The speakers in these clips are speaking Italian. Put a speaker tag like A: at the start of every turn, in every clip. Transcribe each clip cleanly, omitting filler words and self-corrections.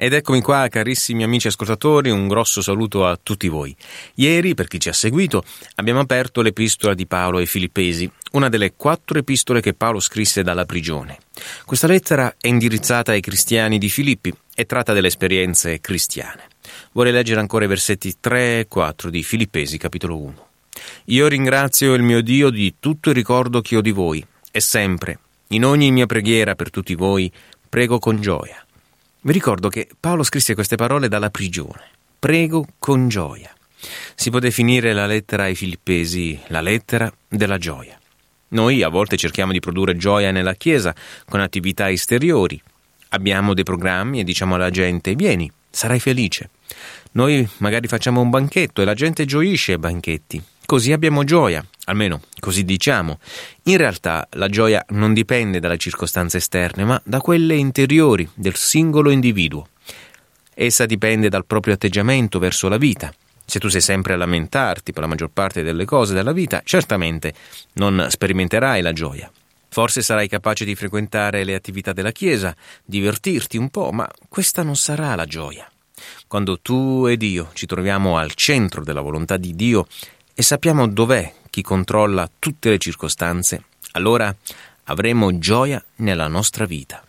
A: Ed eccomi qua, carissimi amici ascoltatori, un grosso saluto a tutti voi. Ieri, per chi ci ha seguito, abbiamo aperto l'epistola di Paolo ai Filippesi, una delle 4 epistole che Paolo scrisse dalla prigione. Questa lettera è indirizzata ai cristiani di Filippi e tratta delle esperienze cristiane. Vorrei leggere ancora i versetti 3 e 4 di Filippesi, capitolo 1. Io ringrazio il mio Dio di tutto il ricordo che ho di voi, e sempre, in ogni mia preghiera per tutti voi, prego con gioia. Vi ricordo che Paolo scrisse queste parole dalla prigione. Prego con gioia. Si può definire la lettera ai Filippesi la lettera della gioia. Noi a volte cerchiamo di produrre gioia nella Chiesa con attività esteriori. Abbiamo dei programmi e diciamo alla gente: vieni, sarai felice. Noi magari facciamo un banchetto e la gente gioisce ai banchetti. Così abbiamo gioia, almeno così diciamo. In realtà la gioia non dipende dalle circostanze esterne, ma da quelle interiori del singolo individuo. Essa dipende dal proprio atteggiamento verso la vita. Se tu sei sempre a lamentarti per la maggior parte delle cose della vita, certamente non sperimenterai la gioia. Forse sarai capace di frequentare le attività della Chiesa, divertirti un po', ma questa non sarà la gioia. Quando tu ed io ci troviamo al centro della volontà di Dio e sappiamo dov'è chi controlla tutte le circostanze, allora avremo gioia nella nostra vita.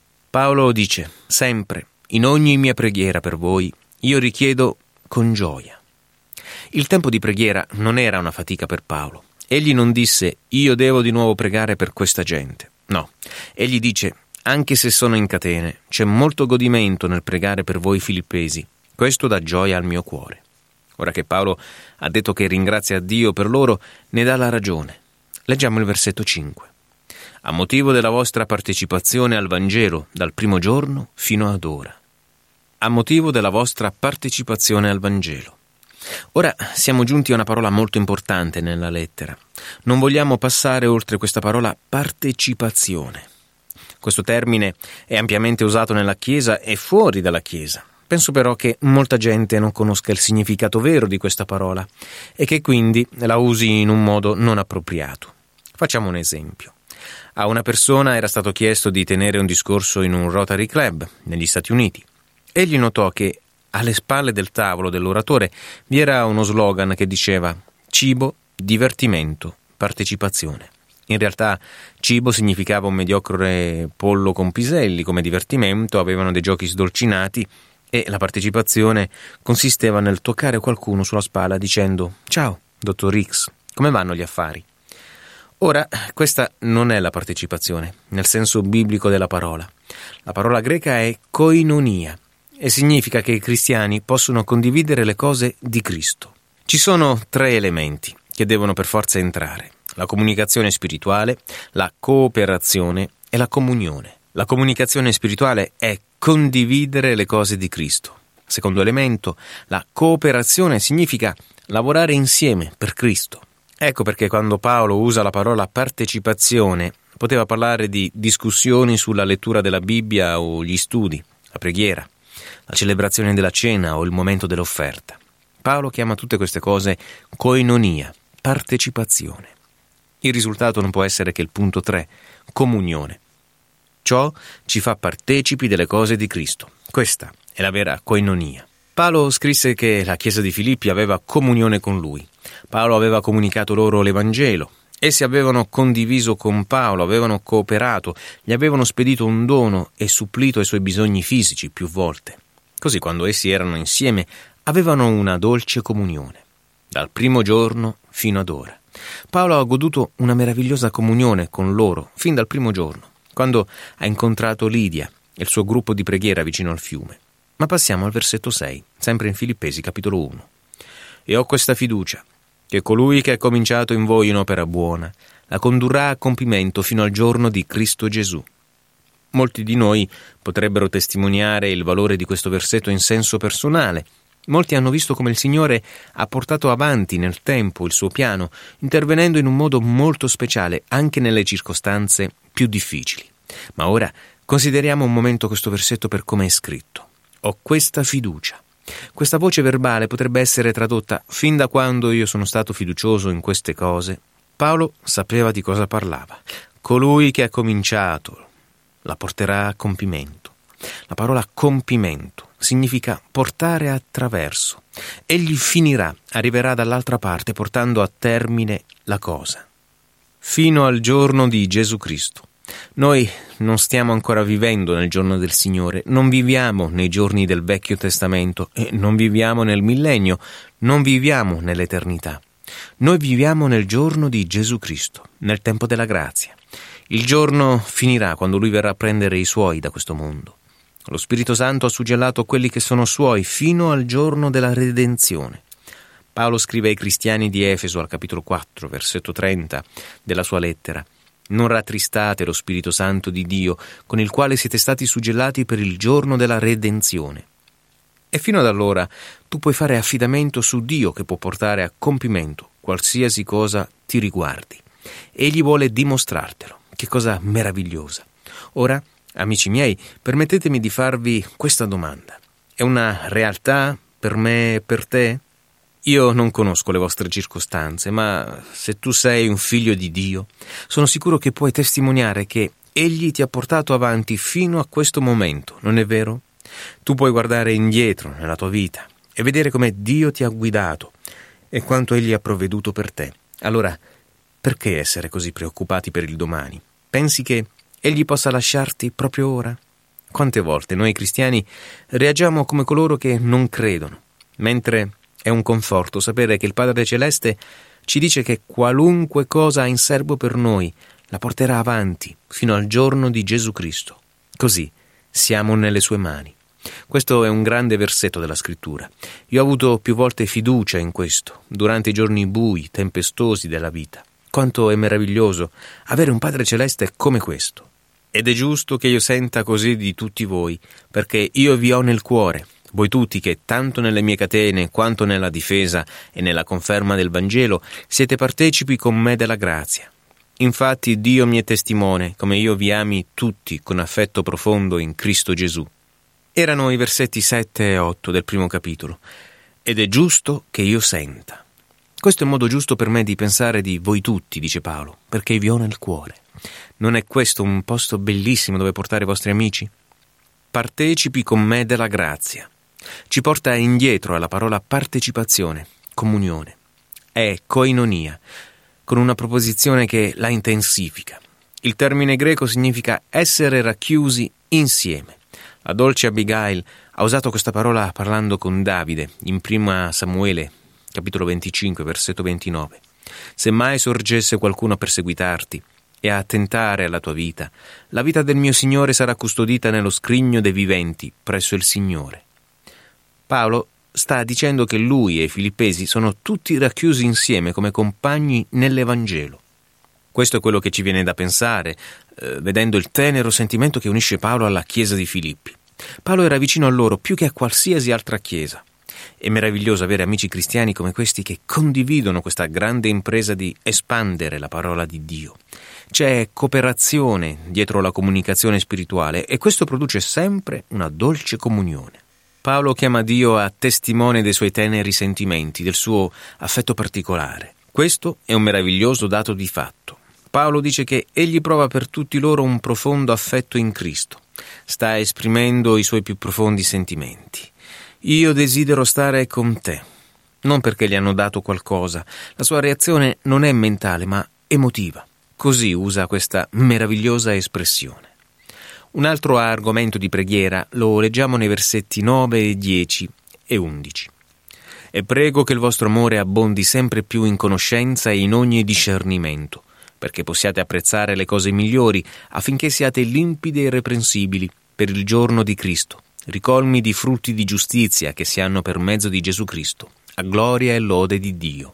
A: Paolo dice: sempre, in ogni mia preghiera per voi, io richiedo con gioia. Il tempo di preghiera non era una fatica per Paolo. Egli non disse: io devo di nuovo pregare per questa gente. No, egli dice: anche se sono in catene, c'è molto godimento nel pregare per voi filippesi. Questo dà gioia al mio cuore. Ora che Paolo ha detto che ringrazia Dio per loro, ne dà la ragione. Leggiamo il versetto 5. A motivo della vostra partecipazione al Vangelo dal primo giorno fino ad ora. A motivo della vostra partecipazione al Vangelo. Ora siamo giunti a una parola molto importante nella lettera. Non vogliamo passare oltre questa parola partecipazione. Questo termine è ampiamente usato nella Chiesa e fuori dalla Chiesa. Penso però che molta gente non conosca il significato vero di questa parola e che quindi la usi in un modo non appropriato. Facciamo un esempio. A una persona era stato chiesto di tenere un discorso in un Rotary Club negli Stati Uniti. Egli notò che alle spalle del tavolo dell'oratore vi era uno slogan che diceva: cibo, divertimento, partecipazione. In realtà cibo significava un mediocre pollo con piselli, come divertimento avevano dei giochi sdolcinati e la partecipazione consisteva nel toccare qualcuno sulla spalla dicendo: ciao, dottor X, come vanno gli affari? Ora, questa non è la partecipazione, nel senso biblico della parola. La parola greca è koinonia e significa che i cristiani possono condividere le cose di Cristo. Ci sono 3 elementi che devono per forza entrare: la comunicazione spirituale, la cooperazione e la comunione. La comunicazione spirituale è condividere le cose di Cristo. Secondo elemento, la cooperazione significa lavorare insieme per Cristo. Ecco perché quando Paolo usa la parola partecipazione, poteva parlare di discussioni sulla lettura della Bibbia o gli studi, la preghiera, la celebrazione della cena o il momento dell'offerta. Paolo chiama tutte queste cose koinonia, partecipazione. Il risultato non può essere che il punto 3, comunione. Ciò ci fa partecipi delle cose di Cristo. Questa è la vera koinonia. Paolo scrisse che la Chiesa di Filippi aveva comunione con lui. Paolo aveva comunicato loro l'Evangelo. Essi avevano condiviso con Paolo, avevano cooperato, gli avevano spedito un dono e supplito ai suoi bisogni fisici più volte. Così quando essi erano insieme avevano una dolce comunione, dal primo giorno fino ad ora. Paolo ha goduto una meravigliosa comunione con loro fin dal primo giorno, quando ha incontrato Lidia e il suo gruppo di preghiera vicino al fiume. Ma passiamo al versetto 6, sempre in Filippesi, capitolo 1. E ho questa fiducia, che colui che ha cominciato in voi un'opera buona, la condurrà a compimento fino al giorno di Cristo Gesù. Molti di noi potrebbero testimoniare il valore di questo versetto in senso personale. Molti hanno visto come il Signore ha portato avanti nel tempo il suo piano, intervenendo in un modo molto speciale anche nelle circostanze più difficili. Ma ora consideriamo un momento questo versetto per come è scritto. Ho questa fiducia. Questa voce verbale potrebbe essere tradotta: fin da quando io sono stato fiducioso in queste cose. Paolo sapeva di cosa parlava. Colui che ha cominciato la porterà a compimento. La parola compimento significa portare attraverso. Egli finirà, arriverà dall'altra parte portando a termine la cosa. Fino al giorno di Gesù Cristo. Noi non stiamo ancora vivendo nel giorno del Signore, non viviamo nei giorni del Vecchio Testamento e non viviamo nel millennio, non viviamo nell'eternità. Noi viviamo nel giorno di Gesù Cristo, nel tempo della grazia. Il giorno finirà quando Lui verrà a prendere i Suoi da questo mondo. Lo Spirito Santo ha suggellato quelli che sono Suoi fino al giorno della redenzione. Paolo scrive ai cristiani di Efeso al capitolo 4, versetto 30 della sua lettera: non rattristate lo Spirito Santo di Dio, con il quale siete stati suggellati per il giorno della redenzione. E fino ad allora tu puoi fare affidamento su Dio che può portare a compimento qualsiasi cosa ti riguardi. Egli vuole dimostrartelo. Che cosa meravigliosa. Ora, amici miei, permettetemi di farvi questa domanda. È una realtà per me e per te? Io non conosco le vostre circostanze, ma se tu sei un figlio di Dio, sono sicuro che puoi testimoniare che Egli ti ha portato avanti fino a questo momento, non è vero? Tu puoi guardare indietro nella tua vita e vedere come Dio ti ha guidato e quanto Egli ha provveduto per te. Allora, perché essere così preoccupati per il domani? Pensi che Egli possa lasciarti proprio ora? Quante volte noi cristiani reagiamo come coloro che non credono, mentre è un conforto sapere che il Padre Celeste ci dice che qualunque cosa ha in serbo per noi la porterà avanti fino al giorno di Gesù Cristo. Così siamo nelle sue mani. Questo è un grande versetto della Scrittura. Io ho avuto più volte fiducia in questo, durante i giorni bui, tempestosi della vita. Quanto è meraviglioso avere un Padre Celeste come questo. Ed è giusto che io senta così di tutti voi, perché io vi ho nel cuore, voi tutti che tanto nelle mie catene quanto nella difesa e nella conferma del Vangelo siete partecipi con me della grazia. Infatti Dio mi è testimone, come io vi ami tutti con affetto profondo in Cristo Gesù. Erano i versetti 7 e 8 del primo capitolo. Ed è giusto che io senta. Questo è un modo giusto per me di pensare di voi tutti, dice Paolo, perché vi ho nel cuore. Non è questo un posto bellissimo dove portare i vostri amici? Partecipi con me della grazia. Ci porta indietro alla parola partecipazione, comunione. È koinonia, con una proposizione che la intensifica. Il termine greco significa essere racchiusi insieme. La dolce Abigail ha usato questa parola parlando con Davide in 1 Samuele, capitolo 25, versetto 29. Se mai sorgesse qualcuno a perseguitarti e a tentare alla tua vita, la vita del mio Signore sarà custodita nello scrigno dei viventi presso il Signore. Paolo sta dicendo che lui e i Filippesi sono tutti racchiusi insieme come compagni nell'Evangelo. Questo è quello che ci viene da pensare, vedendo il tenero sentimento che unisce Paolo alla chiesa di Filippi. Paolo era vicino a loro più che a qualsiasi altra chiesa. È meraviglioso avere amici cristiani come questi che condividono questa grande impresa di espandere la parola di Dio. C'è cooperazione dietro la comunicazione spirituale e questo produce sempre una dolce comunione. Paolo chiama Dio a testimone dei suoi teneri sentimenti, del suo affetto particolare. Questo è un meraviglioso dato di fatto. Paolo dice che egli prova per tutti loro un profondo affetto in Cristo. Sta esprimendo i suoi più profondi sentimenti. Io desidero stare con te, non perché gli hanno dato qualcosa. La sua reazione non è mentale, ma emotiva. Così usa questa meravigliosa espressione. Un altro argomento di preghiera lo leggiamo nei versetti 9, 10 e 11. E prego che il vostro amore abbondi sempre più in conoscenza e in ogni discernimento, perché possiate apprezzare le cose migliori, affinché siate limpidi e irreprensibili per il giorno di Cristo, ricolmi di frutti di giustizia che si hanno per mezzo di Gesù Cristo, a gloria e lode di Dio.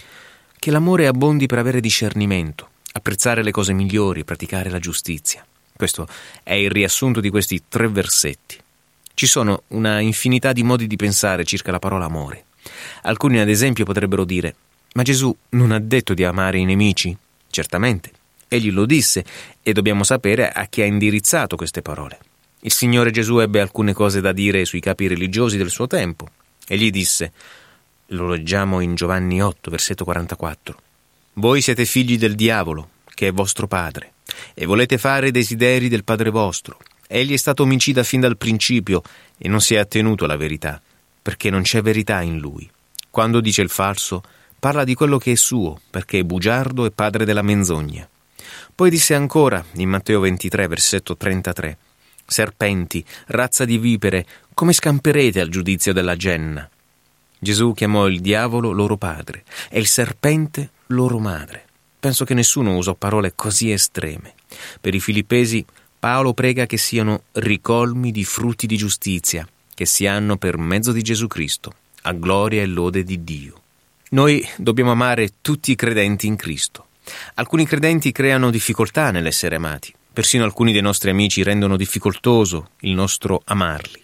A: Che l'amore abbondi per avere discernimento, apprezzare le cose migliori, praticare la giustizia. Questo è il riassunto di questi 3 versetti. Ci sono una infinità di modi di pensare circa la parola amore. Alcuni, ad esempio, potrebbero dire: ma Gesù non ha detto di amare i nemici? Certamente, egli lo disse e dobbiamo sapere a chi ha indirizzato queste parole. Il Signore Gesù ebbe alcune cose da dire sui capi religiosi del suo tempo. Egli disse, lo leggiamo in Giovanni 8, versetto 44, «Voi siete figli del diavolo, che è vostro padre, e volete fare i desideri del padre vostro. Egli è stato omicida fin dal principio e non si è attenuto alla verità, perché non c'è verità in lui. Quando dice il falso, parla di quello che è suo, perché è bugiardo e padre della menzogna. Poi disse ancora, in Matteo 23, versetto 33, «Serpenti, razza di vipere, come scamperete al giudizio della genna?» Gesù chiamò il diavolo loro padre e il serpente loro madre. Penso che nessuno usò parole così estreme. Per i Filippesi, Paolo prega che siano ricolmi di frutti di giustizia, che si hanno per mezzo di Gesù Cristo, a gloria e lode di Dio. Noi dobbiamo amare tutti i credenti in Cristo. Alcuni credenti creano difficoltà nell'essere amati. Persino alcuni dei nostri amici rendono difficoltoso il nostro amarli.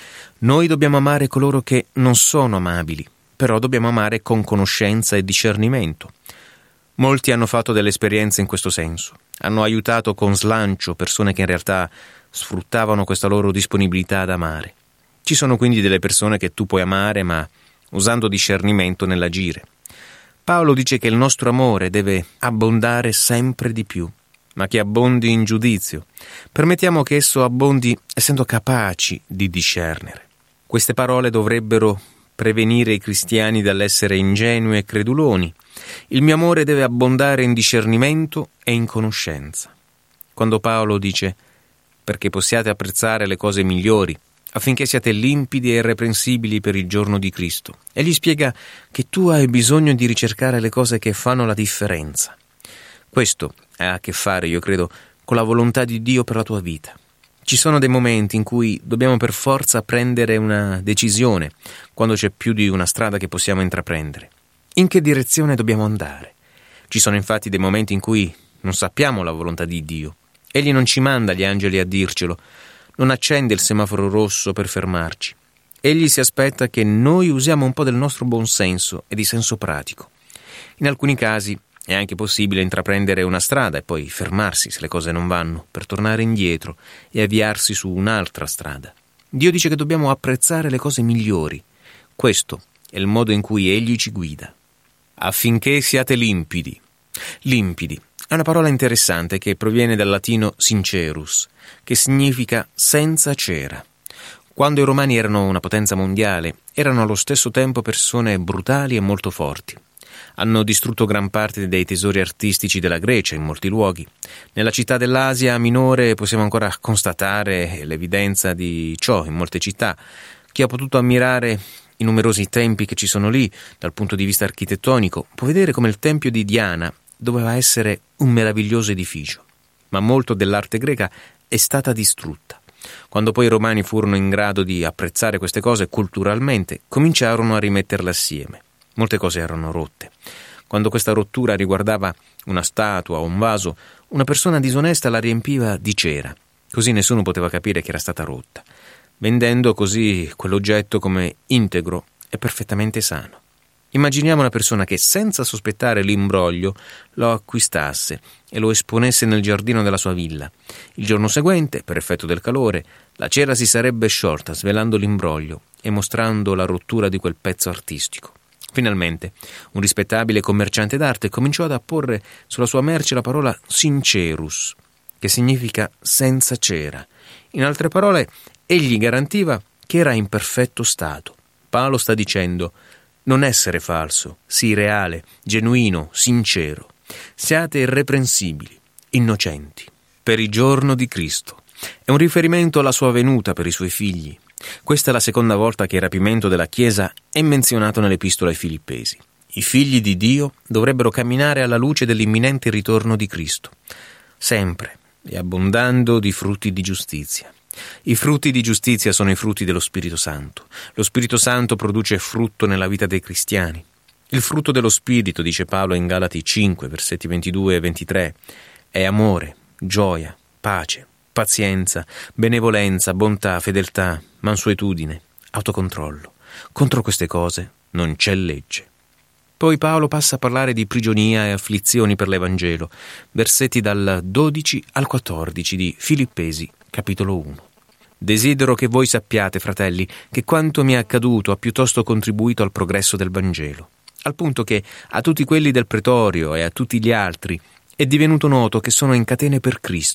A: Noi dobbiamo amare coloro che non sono amabili, però dobbiamo amare con conoscenza e discernimento. Molti hanno fatto delle esperienze in questo senso. Hanno aiutato con slancio persone che in realtà sfruttavano questa loro disponibilità ad amare. Ci sono quindi delle persone che tu puoi amare, ma usando discernimento nell'agire. Paolo dice che il nostro amore deve abbondare sempre di più, ma che abbondi in giudizio. Permettiamo che esso abbondi essendo capaci di discernere. Queste parole dovrebbero prevenire i cristiani dall'essere ingenui e creduloni. Il mio amore deve abbondare in discernimento e in conoscenza. Quando Paolo dice «perché possiate apprezzare le cose migliori», affinché siate limpidi e irreprensibili per il giorno di Cristo. Egli spiega che tu hai bisogno di ricercare le cose che fanno la differenza. Questo ha a che fare, io credo, con la volontà di Dio per la tua vita. Ci sono dei momenti in cui dobbiamo per forza prendere una decisione, quando c'è più di una strada che possiamo intraprendere. In che direzione dobbiamo andare? Ci sono infatti dei momenti in cui non sappiamo la volontà di Dio. Egli non ci manda gli angeli a dircelo, non accende il semaforo rosso per fermarci. Egli si aspetta che noi usiamo un po' del nostro buon senso e di senso pratico. In alcuni casi è anche possibile intraprendere una strada e poi fermarsi se le cose non vanno, per tornare indietro e avviarsi su un'altra strada. Dio dice che dobbiamo apprezzare le cose migliori. Questo è il modo in cui Egli ci guida. Affinché siate limpidi. Limpidi è una parola interessante che proviene dal latino sincerus, che significa senza cera. Quando i Romani erano una potenza mondiale, erano allo stesso tempo persone brutali e molto forti. Hanno distrutto gran parte dei tesori artistici della Grecia in molti luoghi. Nella città dell'Asia Minore possiamo ancora constatare l'evidenza di ciò in molte città. Chi ha potuto ammirare i numerosi templi che ci sono lì, dal punto di vista architettonico, può vedere come il tempio di Diana doveva essere un meraviglioso edificio. Ma molto dell'arte greca è stata distrutta. Quando poi i romani furono in grado di apprezzare queste cose culturalmente, cominciarono a rimetterle assieme. Molte cose erano rotte. Quando questa rottura riguardava una statua o un vaso, una persona disonesta la riempiva di cera, così nessuno poteva capire che era stata rotta, vendendo così quell'oggetto come integro e perfettamente sano. Immaginiamo una persona che, senza sospettare l'imbroglio, lo acquistasse e lo esponesse nel giardino della sua villa. Il giorno seguente, per effetto del calore, la cera si sarebbe sciolta, svelando l'imbroglio e mostrando la rottura di quel pezzo artistico. Finalmente, un rispettabile commerciante d'arte cominciò ad apporre sulla sua merce la parola sincerus, che significa senza cera. In altre parole, egli garantiva che era in perfetto stato. Paolo sta dicendo: non essere falso, sii reale, genuino, sincero. Siate irreprensibili, innocenti, per il giorno di Cristo. È un riferimento alla sua venuta per i suoi figli. Questa è la seconda volta che il rapimento della Chiesa è menzionato nell'Epistola ai Filippesi. I figli di Dio dovrebbero camminare alla luce dell'imminente ritorno di Cristo, sempre e abbondando di frutti di giustizia. I frutti di giustizia sono i frutti dello Spirito Santo. Lo Spirito Santo produce frutto nella vita dei cristiani. Il frutto dello Spirito, dice Paolo in Galati 5, versetti 22 e 23, è amore, gioia, pace, pazienza, benevolenza, bontà, fedeltà, mansuetudine, autocontrollo. Contro queste cose non c'è legge. Poi Paolo passa a parlare di prigionia e afflizioni per l'Evangelo, versetti dal 12 al 14 di Filippesi, capitolo 1. Desidero che voi sappiate, fratelli, che quanto mi è accaduto ha piuttosto contribuito al progresso del Vangelo, al punto che a tutti quelli del pretorio e a tutti gli altri è divenuto noto che sono in catene per Cristo.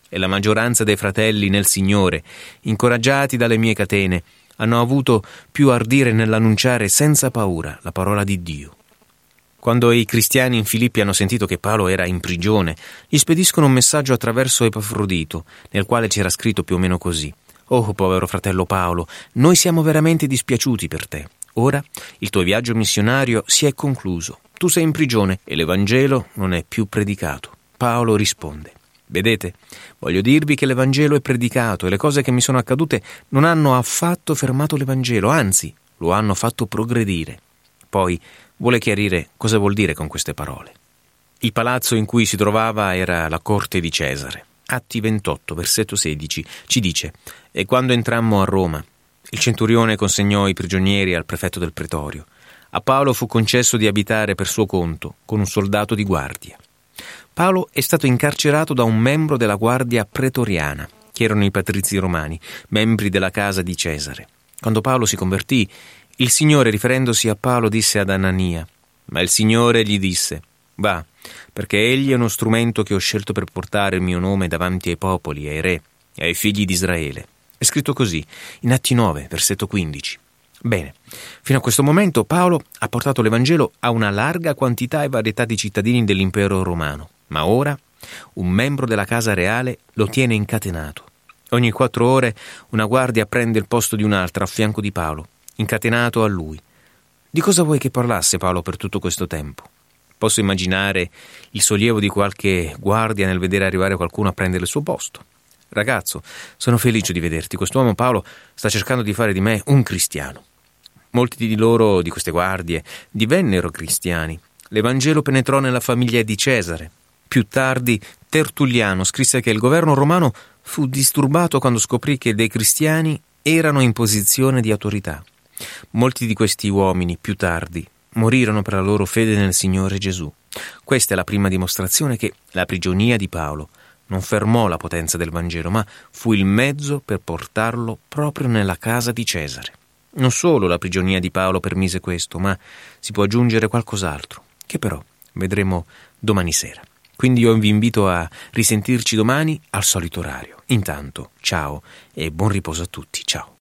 A: e la maggioranza dei fratelli nel Signore, incoraggiati dalle mie catene, hanno avuto più ardire nell'annunciare senza paura la parola di Dio. Quando i cristiani in Filippi hanno sentito che Paolo era in prigione, gli spediscono un messaggio attraverso Epafrodito, nel quale c'era scritto più o meno così: «Oh, povero fratello Paolo, noi siamo veramente dispiaciuti per te. Ora il tuo viaggio missionario si è concluso. Tu sei in prigione e l'Evangelo non è più predicato». Paolo risponde: «Vedete, voglio dirvi che l'Evangelo è predicato e le cose che mi sono accadute non hanno affatto fermato l'Evangelo, anzi, lo hanno fatto progredire». Poi vuole chiarire cosa vuol dire con queste parole. Il palazzo in cui si trovava era la corte di Cesare. Atti 28, versetto 16, ci dice: «E quando entrammo a Roma, il centurione consegnò i prigionieri al prefetto del pretorio. A Paolo fu concesso di abitare per suo conto con un soldato di guardia». Paolo è stato incarcerato da un membro della guardia pretoriana, che erano i patrizi romani, membri della casa di Cesare. Quando Paolo si convertì, il Signore, riferendosi a Paolo, disse ad Anania: «Ma il Signore gli disse: va, perché egli è uno strumento che ho scelto per portare il mio nome davanti ai popoli, ai re e ai figli di Israele». È scritto così, in Atti 9, versetto 15. Bene, fino a questo momento Paolo ha portato l'Evangelo a una larga quantità e varietà di cittadini dell'impero romano, ma ora un membro della casa reale lo tiene incatenato. Ogni 4 ore una guardia prende il posto di un'altra a fianco di Paolo, incatenato a lui. Di cosa vuoi che parlasse Paolo per tutto questo tempo? Posso immaginare il sollievo di qualche guardia nel vedere arrivare qualcuno a prendere il suo posto. «Ragazzo, sono felice di vederti. Quest'uomo Paolo sta cercando di fare di me un cristiano». Molti di loro, di queste guardie, divennero cristiani. L'Evangelo penetrò nella famiglia di Cesare. Più tardi Tertulliano scrisse che il governo romano fu disturbato quando scoprì che dei cristiani erano in posizione di autorità. Molti di questi uomini, più tardi, morirono per la loro fede nel Signore Gesù. Questa è la prima dimostrazione che la prigionia di Paolo non fermò la potenza del Vangelo, ma fu il mezzo per portarlo proprio nella casa di Cesare. Non solo la prigionia di Paolo permise questo, ma si può aggiungere qualcos'altro, che però vedremo domani sera. Quindi io vi invito a risentirci domani al solito orario. Intanto, ciao e buon riposo a tutti. Ciao.